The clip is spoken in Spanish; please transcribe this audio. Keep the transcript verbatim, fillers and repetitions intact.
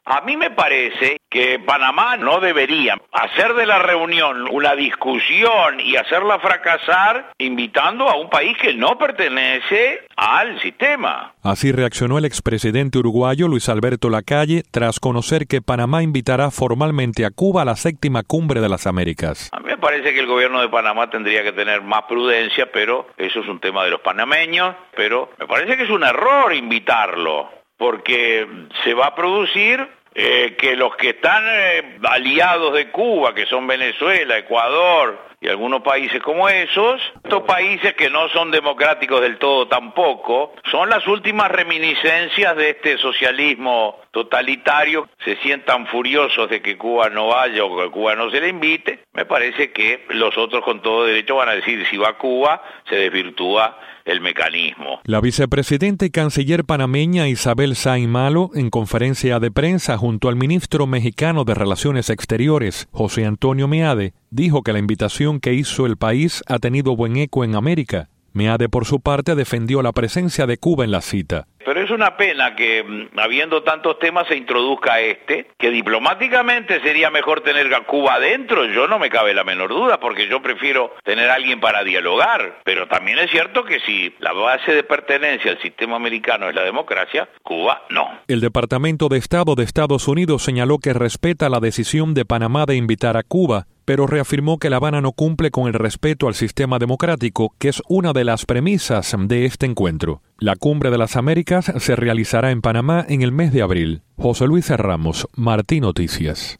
A mí me parece que Panamá no debería hacer de la reunión una discusión y hacerla fracasar invitando a un país que no pertenece al sistema. Así reaccionó el expresidente uruguayo Luis Alberto Lacalle tras conocer que Panamá invitará formalmente a Cuba a la séptima cumbre de las Américas. A mí me parece que el gobierno de Panamá tendría que tener más prudencia, pero eso es un tema de los panameños, pero me parece que es un error invitarlo, porque se va a producir eh, que los que están eh, aliados de Cuba, que son Venezuela, Ecuador y algunos países como esos, estos países que no son democráticos del todo tampoco, son las últimas reminiscencias de este socialismo totalitario, se sientan furiosos de que Cuba no vaya o que Cuba no se le invite. Me parece que los otros con todo derecho van a decir, si va Cuba, se desvirtúa el mecanismo. La vicepresidenta y canciller panameña Isabel Sáenz Malo, en conferencia de prensa junto al ministro mexicano de Relaciones Exteriores, José Antonio Meade, dijo que la invitación que hizo el país ha tenido buen eco en América. Meade, por su parte, defendió la presencia de Cuba en la cita. Pero es una pena que, habiendo tantos temas, se introduzca este, que diplomáticamente sería mejor tener a Cuba adentro, yo no me cabe la menor duda, porque yo prefiero tener a alguien para dialogar, pero también es cierto que si la base de pertenencia al sistema americano es la democracia, Cuba no. El Departamento de Estado de Estados Unidos señaló que respeta la decisión de Panamá de invitar a Cuba, pero reafirmó que La Habana no cumple con el respeto al sistema democrático, que es una de las premisas de este encuentro. La Cumbre de las Américas se realizará en Panamá en el mes de abril. José Luis Ramos, Martí Noticias.